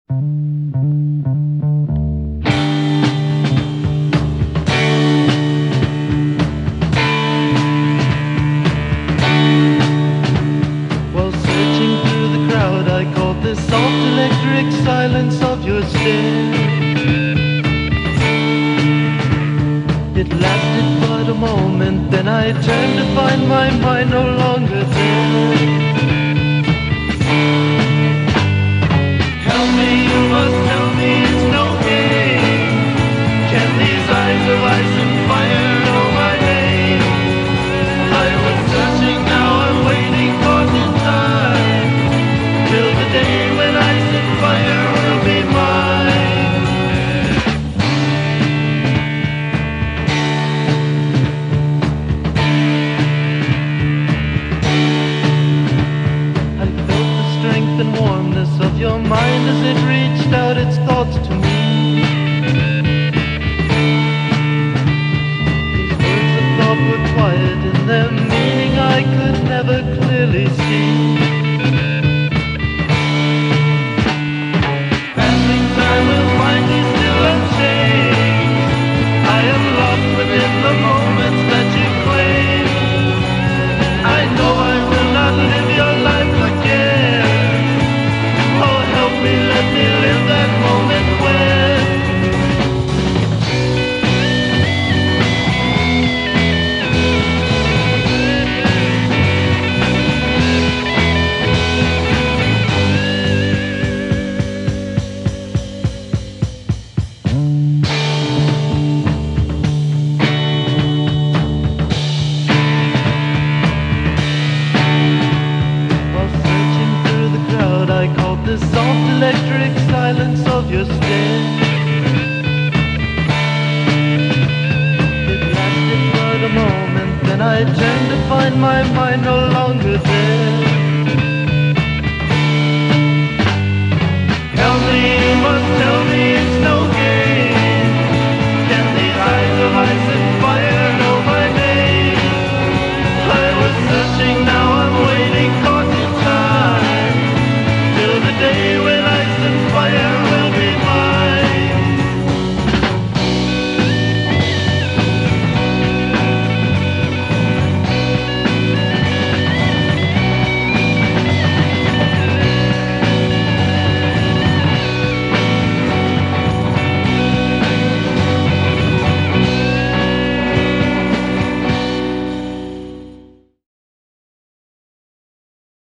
While searching through the crowd, I caught the soft electric silence of your stare. It lasted but a moment, then I turned to find my mind no longer there. Help me, you must tell me it's no game. Can these eyes of ice and fire know my name? I was searching, now I'm waiting for the time, till the day when ice and fire will be mine. I felt the strength and warmness of your mind as it reached out its thoughts to me. These words of thought were quiet in their meaning I could never clearly see. Passing time will find me still unchanged. I am lost within the moments that you claim. I know I will not live your life again. Oh, help me, let me live that moment when I caught the soft electric silence of your stare. It lasted but a moment, then I turned to find my mind no longer there.